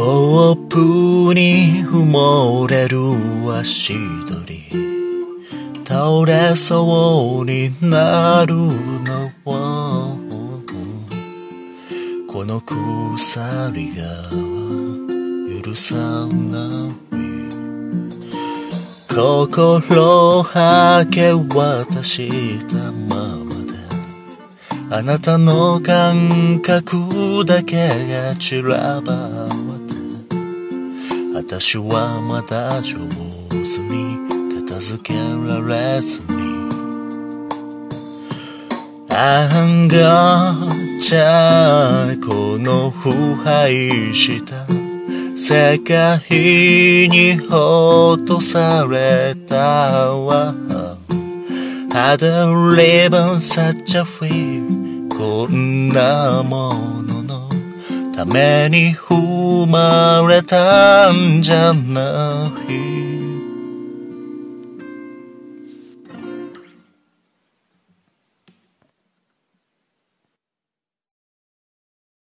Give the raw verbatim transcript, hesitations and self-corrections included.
ロープに埋もれる足取り、倒れそうになるのはこの鎖が許さない心明け渡したままで、あなたの感覚だけが散らばって私はまだ上手に片付けられずにあんがちゃこの腐敗した世界に落とされたわ Had a ribbon such a free こんなもののために生まれたんじゃない